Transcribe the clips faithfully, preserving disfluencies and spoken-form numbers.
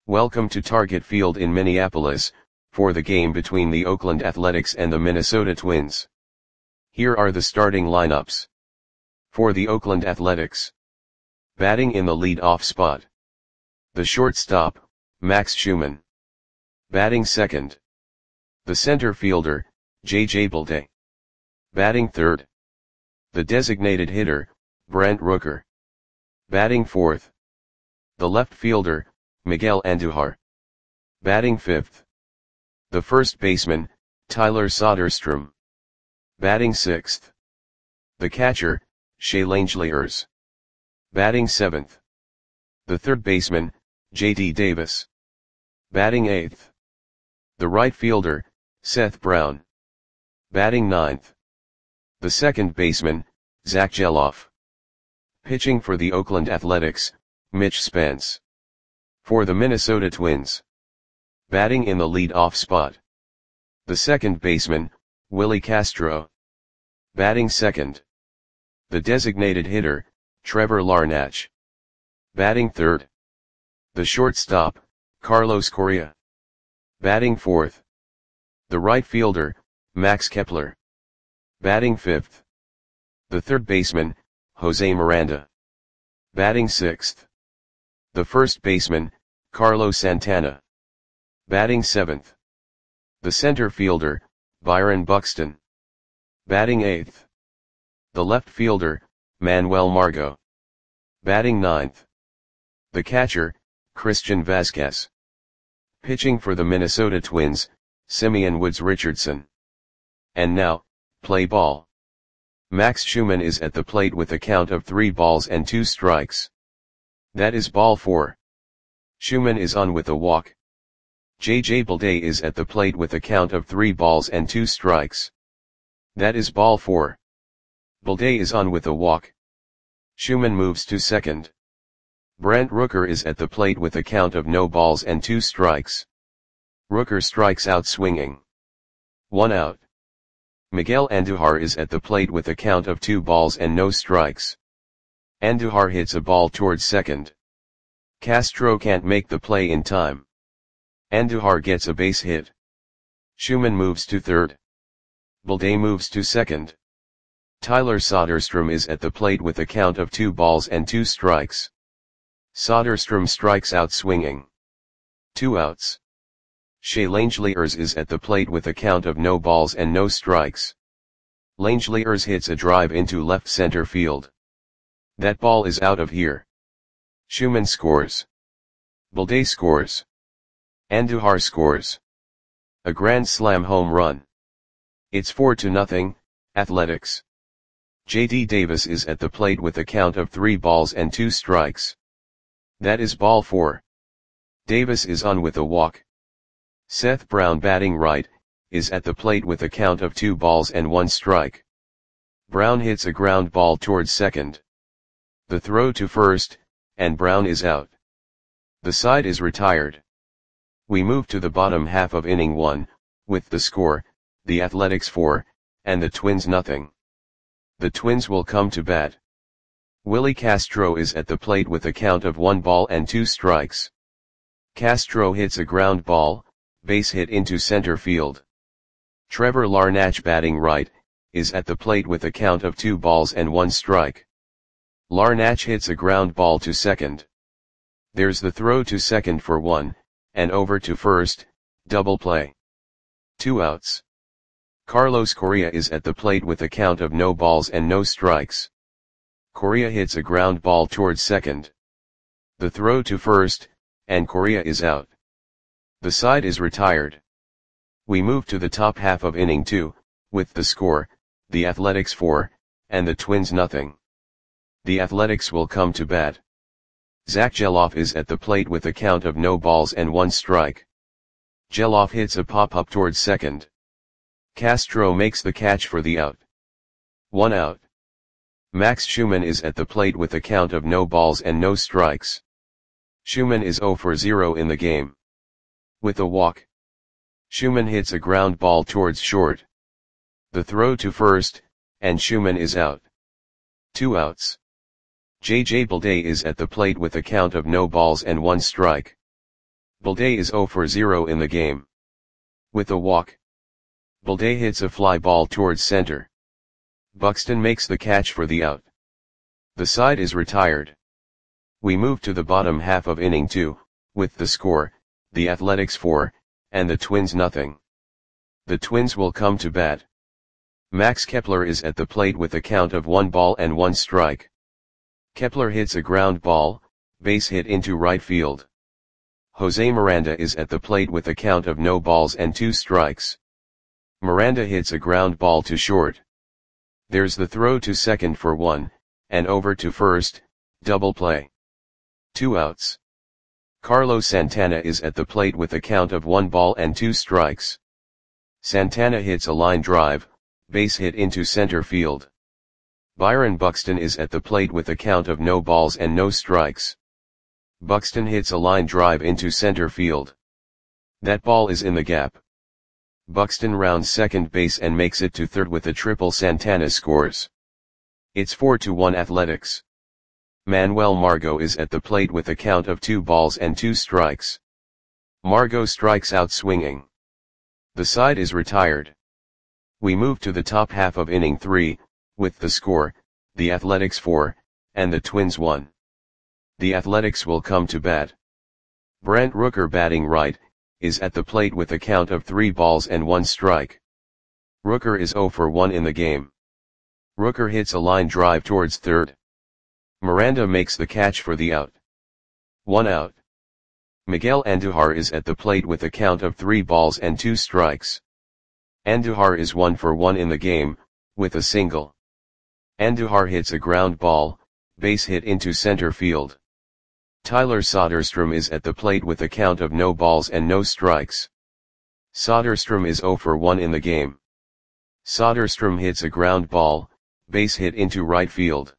Welcome to Target Field in Minneapolis, for the game between the Oakland Athletics and the Minnesota Twins. Here are the starting lineups. For the Oakland Athletics. Batting in the lead-off spot. The shortstop, Max Schumann. Batting second. The center fielder, J J Bleday. Batting third. The designated hitter, Brent Rooker. Batting fourth. The left fielder, Miguel Andujar. Batting fifth. The first baseman, Tyler Soderstrom. Batting sixth. The catcher, Shea Langeliers. Batting seventh. The third baseman, J D Davis. Batting eighth. The right fielder, Seth Brown. Batting ninth. The second baseman, Zack Gelof. Pitching for the Oakland Athletics, Mitch Spence. For the Minnesota Twins. Batting in the lead-off spot. The second baseman, Willie Castro. Batting second. The designated hitter, Trevor Larnach. Batting third. The shortstop, Carlos Correa. Batting fourth. The right fielder, Max Kepler. Batting fifth. The third baseman, Jose Miranda. Batting sixth. The first baseman, Carlos Santana. Batting seventh. The center fielder, Byron Buxton. Batting eighth. The left fielder, Manuel Margot. Batting ninth. The catcher, Christian Vazquez. Pitching for the Minnesota Twins, Simeon Woods Richardson. And now, play ball. Max Schumann is at the plate with a count of three balls and two strikes. That is ball four. Schumann is on with a walk. J J Bleday is at the plate with a count of three balls and two strikes. That is ball four. Bleday is on with a walk. Schumann moves to second. Brent Rooker is at the plate with a count of no balls and two strikes. Rooker strikes out swinging. One out. Miguel Andujar is at the plate with a count of two balls and no strikes. Andujar hits a ball towards second. Castro can't make the play in time. Andujar gets a base hit. Schumann moves to third. Bleday moves to second. Tyler Soderstrom is at the plate with a count of two balls and two strikes. Soderstrom strikes out swinging. Two outs. Shea Langeliers is at the plate with a count of no balls and no strikes. Langeliers hits a drive into left center field. That ball is out of here. Schumann scores. Bleday scores. Andujar scores. A grand slam home run. It's four to nothing, Athletics. J D Davis is at the plate with a count of three balls and two strikes. That is ball four. Davis is on with a walk. Seth Brown, batting right, is at the plate with a count of two balls and one strike. Brown hits a ground ball towards second. The throw to first, and Brown is out. The side is retired. We move to the bottom half of inning one, with the score, the Athletics four, and the Twins nothing. The Twins will come to bat. Willie Castro is at the plate with a count of one ball and two strikes. Castro hits a ground ball, base hit into center field. Trevor Larnach, batting right, is at the plate with a count of two balls and one strike. Larnach hits a ground ball to second. There's the throw to second for one, and over to first, double play. Two outs. Carlos Correa is at the plate with a count of no balls and no strikes. Correa hits a ground ball towards second. The throw to first, and Correa is out. The side is retired. We move to the top half of inning two, with the score, the Athletics four, and the Twins nothing. The Athletics will come to bat. Zack Gelof is at the plate with a count of no balls and one strike. Gelof hits a pop-up towards second. Castro makes the catch for the out. One out. Max Schumann is at the plate with a count of no balls and no strikes. Schumann is zero for zero in the game. With a walk. Schumann hits a ground ball towards short. The throw to first, and Schumann is out. Two outs. J J Bleday is at the plate with a count of no balls and one strike. Balday is zero for zero in the game. With a walk, Balday hits a fly ball towards center. Buxton makes the catch for the out. The side is retired. We move to the bottom half of inning two, with the score, the Athletics four, and the Twins nothing. The Twins will come to bat. Max Kepler is at the plate with a count of one ball and one strike. Kepler hits a ground ball, base hit into right field. Jose Miranda is at the plate with a count of no balls and two strikes. Miranda hits a ground ball to short. There's the throw to second for one, and over to first, double play. Two outs. Carlos Santana is at the plate with a count of one ball and two strikes. Santana hits a line drive, base hit into center field. Byron Buxton is at the plate with a count of no balls and no strikes. Buxton hits a line drive into center field. That ball is in the gap. Buxton rounds second base and makes it to third with a triple. Santana scores. It's four to one Athletics. Manuel Margot is at the plate with a count of two balls and two strikes. Margot strikes out swinging. The side is retired. We move to the top half of inning three, with the score, the Athletics four, and the Twins one. The Athletics will come to bat. Brent Rooker, batting right, is at the plate with a count of three balls and one strike. Rooker is zero for one in the game. Rooker hits a line drive towards third. Miranda makes the catch for the out. One out. Miguel Andujar is at the plate with a count of three balls and two strikes. Andujar is one for one in the game, with a single. Andujar hits a ground ball, base hit into center field. Tyler Soderstrom is at the plate with a count of no balls and no strikes. Soderstrom is zero for one in the game. Soderstrom hits a ground ball, base hit into right field.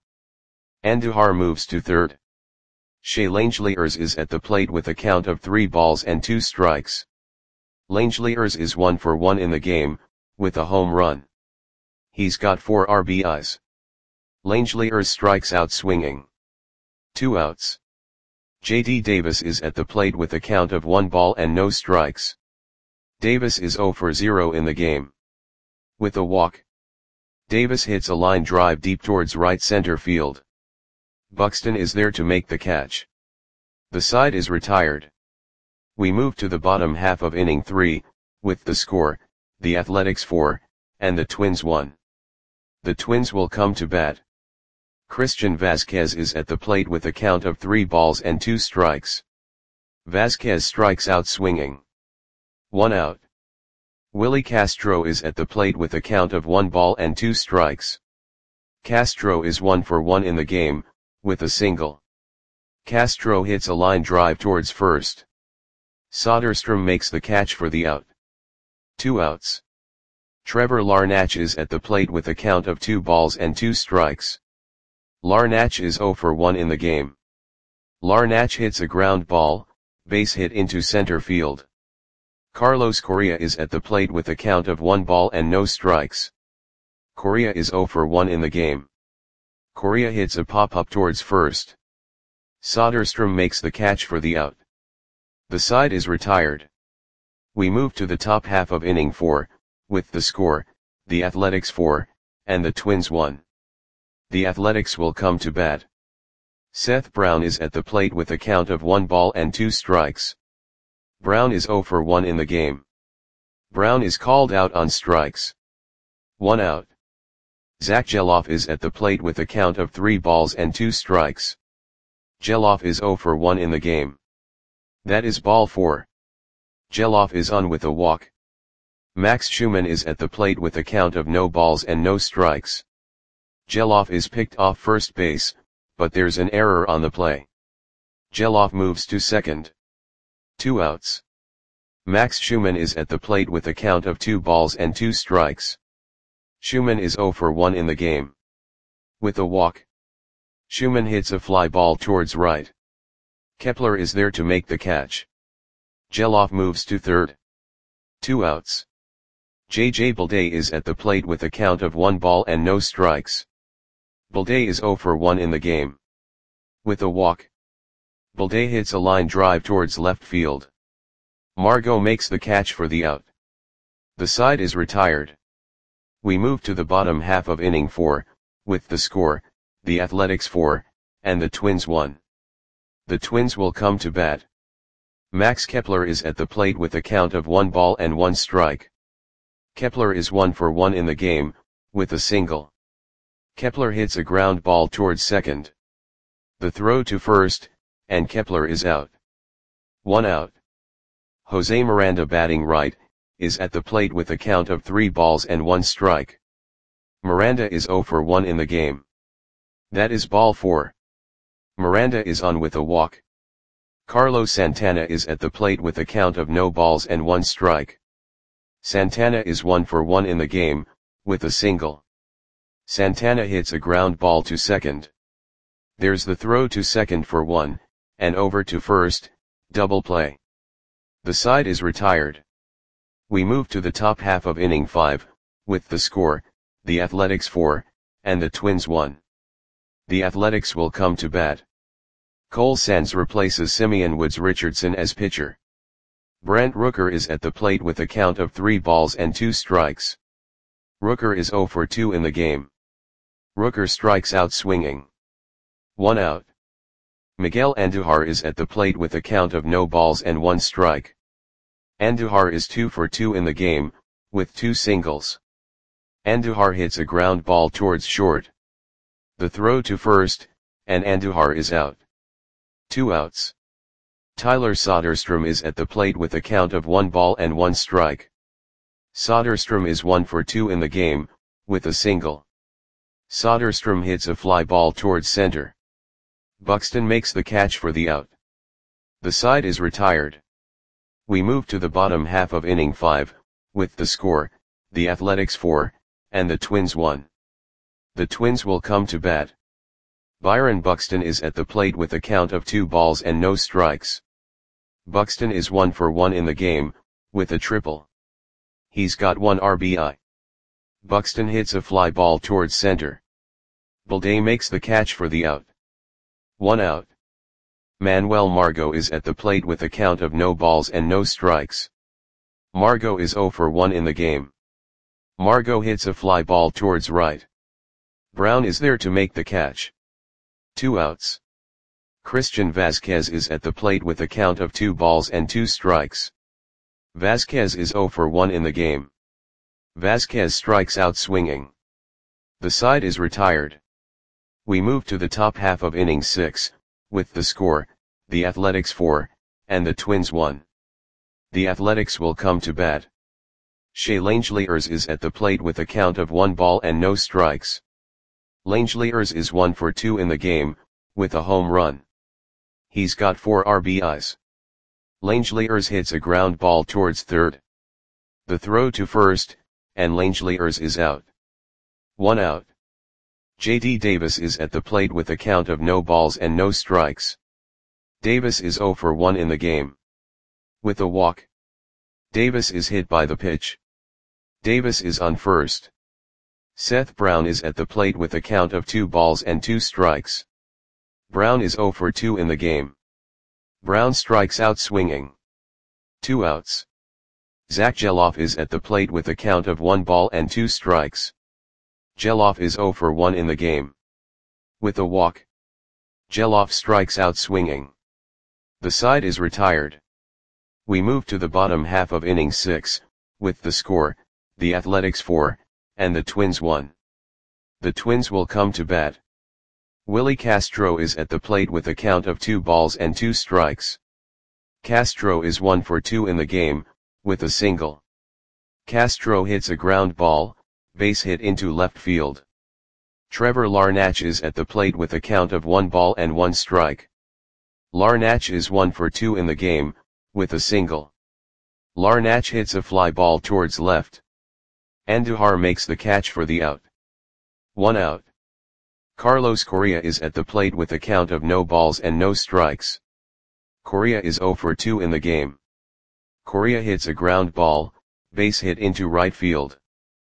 Andujar moves to third. Shea Langeliers is at the plate with a count of three balls and two strikes. Langeliers is one for one in the game, with a home run. He's got four R B Is. Langeliers strikes out swinging. Two outs. J D Davis is at the plate with a count of one ball and no strikes. Davis is zero for zero in the game. With a walk, Davis hits a line drive deep towards right center field. Buxton is there to make the catch. The side is retired. We move to the bottom half of inning three, with the score, the Athletics four, and the Twins one. The Twins will come to bat. Christian Vasquez is at the plate with a count of three balls and two strikes. Vasquez strikes out swinging. One out. Willie Castro is at the plate with a count of one ball and two strikes. Castro is one for one in the game, with a single. Castro hits a line drive towards first. Soderstrom makes the catch for the out. Two outs. Trevor Larnach is at the plate with a count of two balls and two strikes. Larnach is zero for one in the game. Larnach hits a ground ball, base hit into center field. Carlos Correa is at the plate with a count of one ball and no strikes. Correa is zero for one in the game. Correa hits a pop-up towards first. Soderstrom makes the catch for the out. The side is retired. We move to the top half of inning four, with the score, the Athletics four, and the Twins one. The Athletics will come to bat. Seth Brown is at the plate with a count of one ball and two strikes. Brown is zero for one in the game. Brown is called out on strikes. One out. Zach Geloff is at the plate with a count of three balls and two strikes. Geloff is zero for one in the game. That is ball four. Geloff is on with a walk. Max Schumann is at the plate with a count of no balls and no strikes. Geloff is picked off first base, but there's an error on the play. Geloff moves to second. Two outs. Max Schumann is at the plate with a count of two balls and two strikes. Schumann is zero for one in the game. With a walk, Schumann hits a fly ball towards right. Kepler is there to make the catch. Geloff moves to third. Two outs. J J Balday is at the plate with a count of one ball and no strikes. Balday is zero for one in the game. With a walk, Balday hits a line drive towards left field. Margot makes the catch for the out. The side is retired. We move to the bottom half of inning four, with the score, the Athletics four, and the Twins one. The Twins will come to bat. Max Kepler is at the plate with a count of one ball and one strike. Kepler is one for one in the game, with a single. Kepler hits a ground ball towards second. The throw to first, and Kepler is out. One out. Jose Miranda, batting right, is at the plate with a count of three balls and one strike. Miranda is zero for one in the game. That is ball four. Miranda is on with a walk. Carlos Santana is at the plate with a count of no balls and one strike. Santana is one for one in the game, with a single. Santana hits a ground ball to second. There's the throw to second for one, and over to first, double play. The side is retired. We move to the top half of inning five, with the score, the Athletics four, and the Twins one. The Athletics will come to bat. Cole Sands replaces Simeon Woods Richardson as pitcher. Brent Rooker is at the plate with a count of three balls and two strikes. Rooker is zero for two in the game. Rooker strikes out swinging. One out. Miguel Andujar is at the plate with a count of no balls and one strike. Andujar is two for two in the game, with two singles. Andujar hits a ground ball towards short. The throw to first, and Andujar is out. Two outs. Tyler Soderstrom is at the plate with a count of one ball and one strike. Soderstrom is one for two in the game, with a single. Soderstrom hits a fly ball towards center. Buxton makes the catch for the out. The side is retired. We move to the bottom half of inning five, with the score, the Athletics four, and the Twins one. The Twins will come to bat. Byron Buxton is at the plate with a count of two balls and no strikes. Buxton is one for one in the game, with a triple. He's got one R B I. Buxton hits a fly ball towards center. Balday makes the catch for the out. One out. Manuel Margot is at the plate with a count of no balls and no strikes. Margot is zero for one in the game. Margot hits a fly ball towards right. Brown is there to make the catch. Two outs. Christian Vasquez is at the plate with a count of two balls and two strikes. Vasquez is zero for one in the game. Vasquez strikes out swinging. The side is retired. We move to the top half of inning six, with the score, the Athletics four, and the Twins one. The Athletics will come to bat. Shea Langeliers is at the plate with a count of one ball and no strikes. Langeliers is one for two in the game, with a home run. He's got four R B Is. Langeliers hits a ground ball towards third. The throw to first, and Langeliers is out. One out. J D Davis is at the plate with a count of no balls and no strikes. Davis is zero for one in the game. With a walk. Davis is hit by the pitch. Davis is on first. Seth Brown is at the plate with a count of two balls and two strikes. Brown is zero for two in the game. Brown strikes out swinging. Two outs. Zach Geloff is at the plate with a count of one ball and two strikes. Geloff is zero for one in the game. With a walk. Geloff strikes out swinging. The side is retired. We move to the bottom half of inning six, with the score, the Athletics four, and the Twins one. The Twins will come to bat. Willie Castro is at the plate with a count of two balls and two strikes. Castro is one for two in the game, with a single. Castro hits a ground ball, base hit into left field. Trevor Larnach is at the plate with a count of one ball and one strike. Larnach is one for two in the game, with a single. Larnach hits a fly ball towards left. Andujar makes the catch for the out. One out. Carlos Correa is at the plate with a count of no balls and no strikes. Correa is zero for two in the game. Correa hits a ground ball, base hit into right field.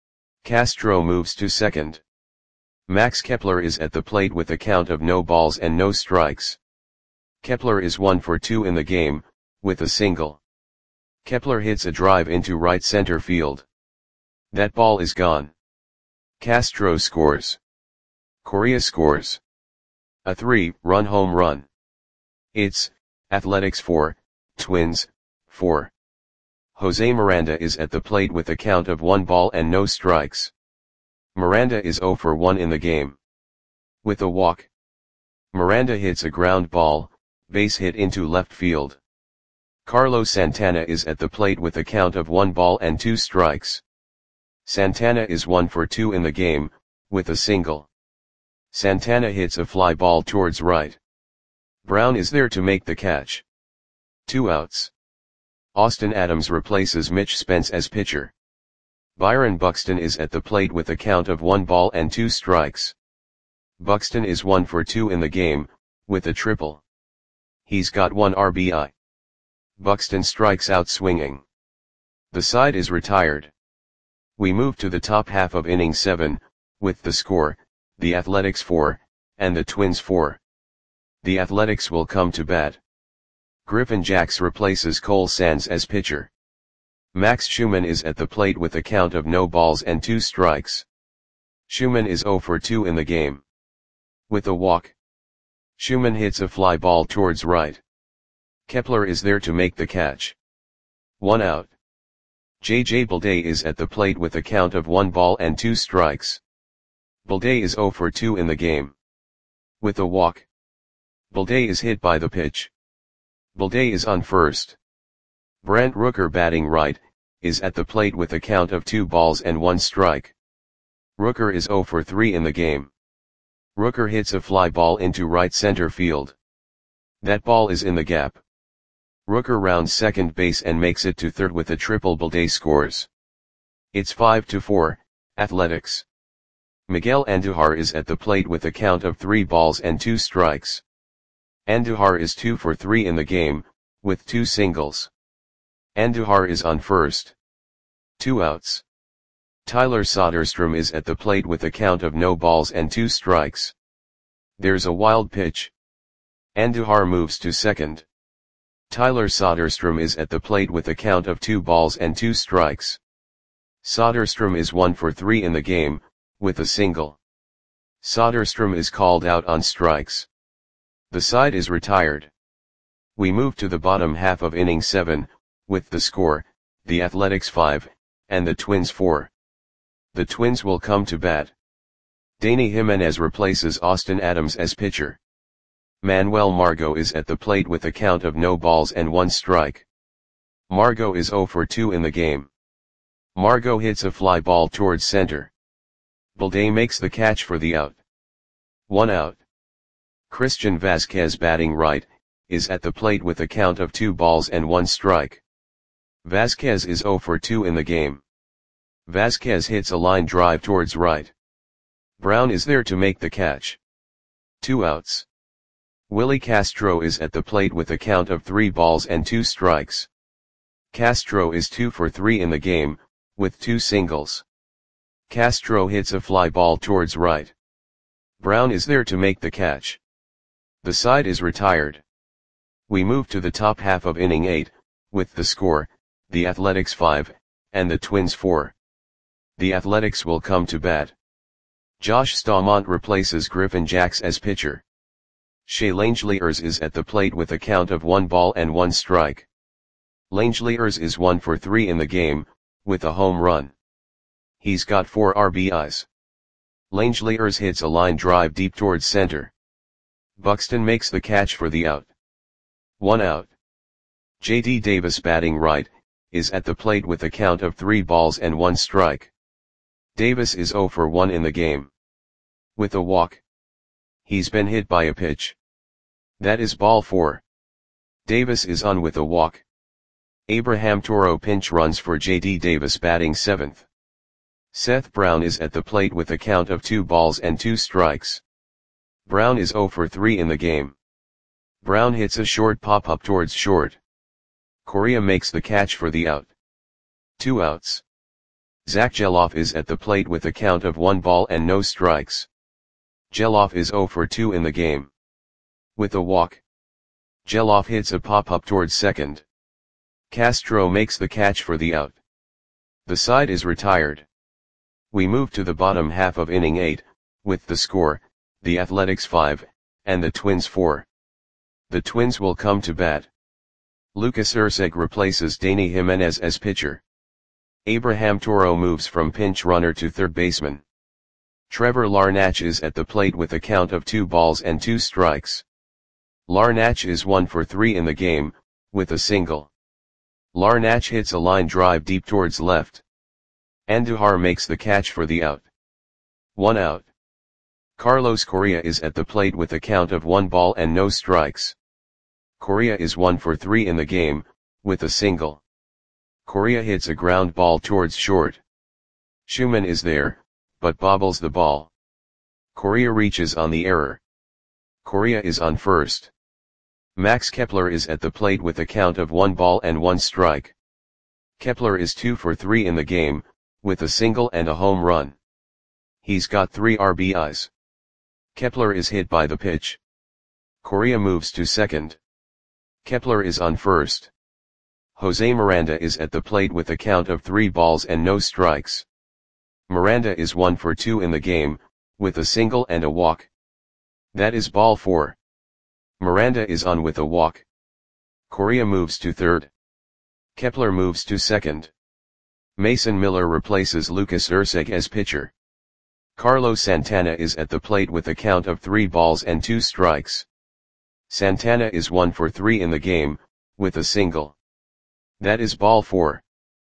Castro moves to second. Max Kepler is at the plate with a count of no balls and no strikes. Kepler is one for two in the game, with a single. Kepler hits a drive into right center field. That ball is gone. Castro scores. Correa scores. A three-run home run. It's Athletics four, Twins four. Jose Miranda is at the plate with a count of one ball and no strikes. Miranda is zero for one in the game. With a walk. Miranda hits a ground ball, base hit into left field. Carlos Santana is at the plate with a count of one ball and two strikes. Santana is one for two in the game, with a single. Santana hits a fly ball towards right. Brown is there to make the catch. Two outs. Austin Adams replaces Mitch Spence as pitcher. Byron Buxton is at the plate with a count of one ball and two strikes. Buxton is one for two in the game, with a triple. He's got one R B I. Buxton strikes out swinging. The side is retired. We move to the top half of inning seven, with the score, the Athletics four, and the Twins four. The Athletics will come to bat. Griffin Jax replaces Cole Sands as pitcher. Max Schumann is at the plate with a count of no balls and two strikes. Schumann is zero for two in the game. With a walk. Schumann hits a fly ball towards right. Kepler is there to make the catch. One out. J J Bleday is at the plate with a count of one ball and two strikes. Bleday is zero for two in the game. With a walk. Bleday is hit by the pitch. Bleday is on first. Brent Rooker, batting right, is at the plate with a count of two balls and one strike. Rooker is zero for three in the game. Rooker hits a fly ball into right center field. That ball is in the gap. Rooker rounds second base and makes it to third with a triple. Bleday scores. It's five to four, Athletics. Miguel Andujar is at the plate with a count of three balls and two strikes. Andujar is two for three in the game, with two singles. Andujar is on first. Two outs. Tyler Soderstrom is at the plate with a count of no balls and two strikes. There's a wild pitch. Andujar moves to second. Tyler Soderstrom is at the plate with a count of two balls and two strikes. Soderstrom is one for three in the game, with a single. Soderstrom is called out on strikes. The side is retired. We move to the bottom half of inning seven, with the score, the Athletics five, and the Twins four. The Twins will come to bat. Danny Jimenez replaces Austin Adams as pitcher. Manuel Margot is at the plate with a count of no balls and one strike. Margot is zero for two in the game. Margot hits a fly ball towards center. Bleday makes the catch for the out. One out. Christian Vasquez, batting right, is at the plate with a count of two balls and one strike. Vasquez is zero for two in the game. Vasquez hits a line drive towards right. Brown is there to make the catch. Two outs. Willie Castro is at the plate with a count of three balls and two strikes. Castro is two for three in the game, with two singles. Castro hits a fly ball towards right. Brown is there to make the catch. The side is retired. We move to the top half of inning eight, with the score, the Athletics five, and the Twins four. The Athletics will come to bat. Josh Staumont replaces Griffin Jax as pitcher. Shea Langeliers is at the plate with a count of one ball and one strike. Langeliers is one for three in the game, with a home run. He's got four R B Is. Langeliers hits a line drive deep towards center. Buxton makes the catch for the out. One out. J D Davis, batting right, is at the plate with a count of three balls and one strike. Davis is zero for one in the game. With a walk. He's been hit by a pitch. That is ball four. Davis is on with a walk. Abraham Toro pinch runs for J D Davis, batting seventh. Seth Brown is at the plate with a count of two balls and two strikes. Brown is zero for three in the game. Brown hits a short pop-up towards short. Correa makes the catch for the out. Two outs. Zach Geloff is at the plate with a count of one ball and no strikes. Geloff is zero for two in the game. With a walk. Geloff hits a pop-up towards second. Castro makes the catch for the out. The side is retired. We move to the bottom half of inning eight, with the score, the Athletics five, and the Twins four. The Twins will come to bat. Lucas Erceg replaces Danny Jimenez as pitcher. Abraham Toro moves from pinch runner to third baseman. Trevor Larnach is at the plate with a count of two balls and two strikes. Larnach is one for three in the game, with a single. Larnach hits a line drive deep towards left. Andujar makes the catch for the out. One out. Carlos Correa is at the plate with a count of one ball and no strikes. Correa is one for three in the game, with a single. Correa hits a ground ball towards short. Schumann is there, but bobbles the ball. Correa reaches on the error. Correa is on first. Max Kepler is at the plate with a count of one ball and one strike. Kepler is two for three in the game, with a single and a home run. He's got three R B Is. Kepler is hit by the pitch. Correa moves to second. Kepler is on first. Jose Miranda is at the plate with a count of three balls and no strikes. Miranda is one for two in the game, with a single and a walk. That is ball four. Miranda is on with a walk. Correa moves to third. Kepler moves to second. Mason Miller replaces Lucas Erceg as pitcher. Carlos Santana is at the plate with a count of three balls and two strikes. Santana is one for three in the game, with a single. That is ball four.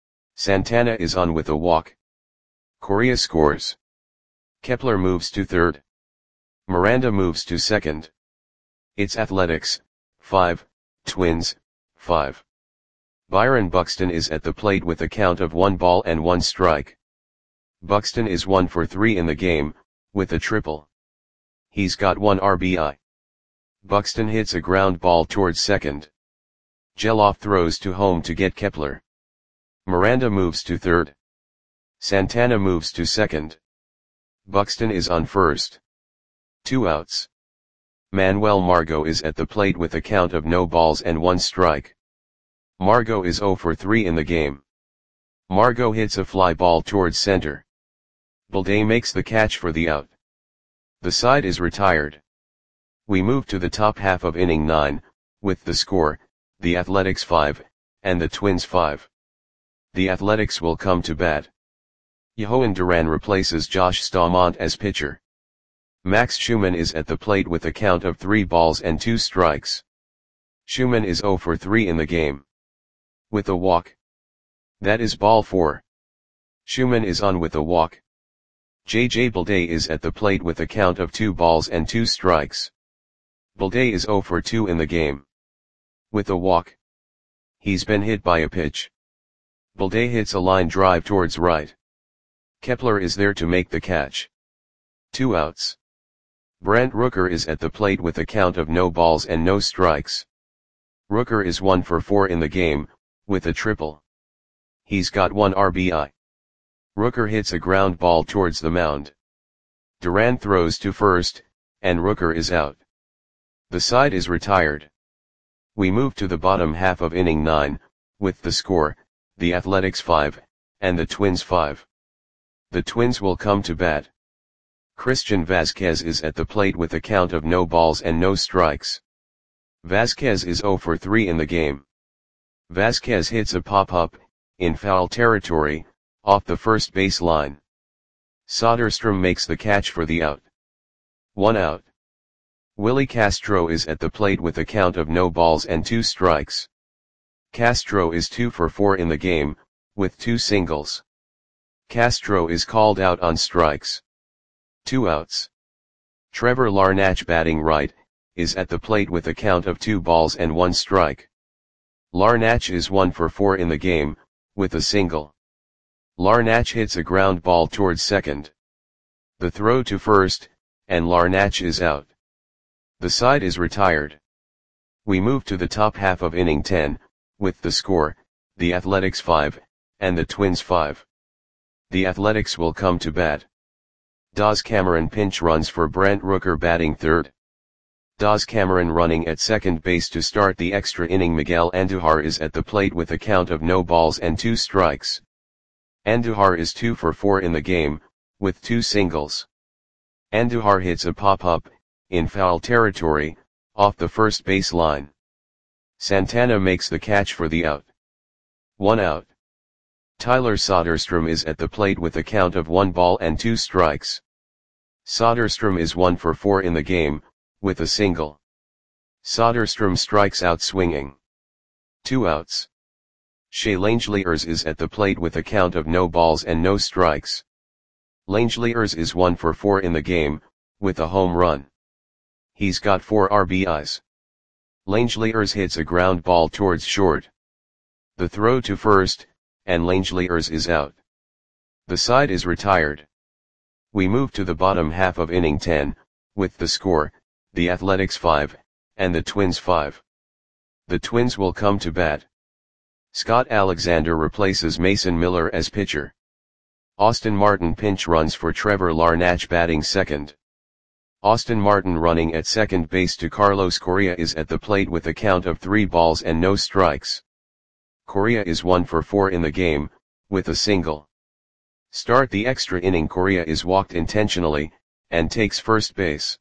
Santana is on with a walk. Correa scores. Kepler moves to third. Miranda moves to second. It's Athletics, five, Twins, five. Byron Buxton is at the plate with a count of one ball and one strike. Buxton is one for three in the game, with a triple. He's got one R B I. Buxton hits a ground ball towards second. Geloff throws to home to get Kepler. Miranda moves to third. Santana moves to second. Buxton is on first. Two outs. Manuel Margot is at the plate with a count of no balls and one strike. Margot is zero for three in the game. Margot hits a fly ball towards center. Balday makes the catch for the out. The side is retired. We move to the top half of inning nine, with the score, the Athletics five, and the Twins five. The Athletics will come to bat. Yohan Duran replaces Josh Staumont as pitcher. Max Schumann is at the plate with a count of three balls and two strikes. Schumann is zero for three in the game. With a walk. That is ball four. Schumann is on with a walk. J J Balday is at the plate with a count of two balls and two strikes. Balday is zero for two in the game. With a walk. He's been hit by a pitch. Balday hits a line drive towards right. Kepler is there to make the catch. Two outs. Brent Rooker is at the plate with a count of no balls and no strikes. Rooker is one for four in the game, with a triple. He's got one R B I. Rooker hits a ground ball towards the mound. Duran throws to first, and Rooker is out. The side is retired. We move to the bottom half of inning nine, with the score, the Athletics five, and the Twins five. The Twins will come to bat. Christian Vazquez is at the plate with a count of no balls and no strikes. Vazquez is zero for three in the game. Vazquez hits a pop-up, in foul territory, off the first base line. Soderstrom makes the catch for the out. One out. Willie Castro is at the plate with a count of no balls and two strikes. Castro is two for four in the game, with two singles. Castro is called out on strikes. Two outs. Trevor Larnach, batting right, is at the plate with a count of two balls and one strike. Larnach is one for four in the game, with a single. Larnach hits a ground ball towards second. The throw to first, and Larnach is out. The side is retired. We move to the top half of inning ten, with the score, the Athletics five, and the Twins five. The Athletics will come to bat. Daz Cameron pinch runs for Brent Rooker batting third. Daz Cameron running at second base to start the extra inning. Miguel Andujar is at the plate with a count of no balls and two strikes. Andujar is two for four in the game, with two singles. Andujar hits a pop-up, in foul territory, off the first base line. Santana makes the catch for the out. One out. Tyler Soderstrom is at the plate with a count of one ball and two strikes. Soderstrom is one for four in the game, with a single. Soderstrom strikes out swinging. Two outs. Shea Langeliers is at the plate with a count of no balls and no strikes. Langeliers is one for four in the game, with a home run. He's got four R B Is. Langeliers hits a ground ball towards short. The throw to first, and Langeliers is out. The side is retired. We move to the bottom half of inning ten, with the score, the Athletics five, and the Twins five. The Twins will come to bat. Scott Alexander replaces Mason Miller as pitcher. Austin Martin pinch runs for Trevor Larnach batting second. Austin Martin running at second base to Carlos Correa is at the plate with a count of three balls and no strikes. Correa is one for four in the game, with a single. Start the extra inning. Correa is walked intentionally, and takes first base.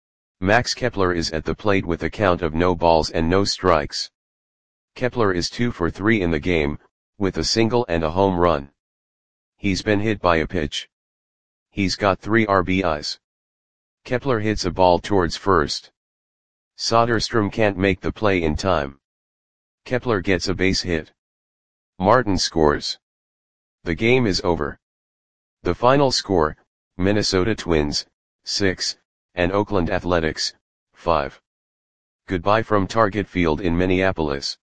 Max Kepler is at the plate with a count of no balls and no strikes. Kepler is two for three in the game, with a single and a home run. He's been hit by a pitch. He's got three R B Is. Kepler hits a ball towards first. Soderstrom can't make the play in time. Kepler gets a base hit. Martin scores. The game is over. The final score, Minnesota Twins, six, and Oakland Athletics, five. Goodbye from Target Field in Minneapolis.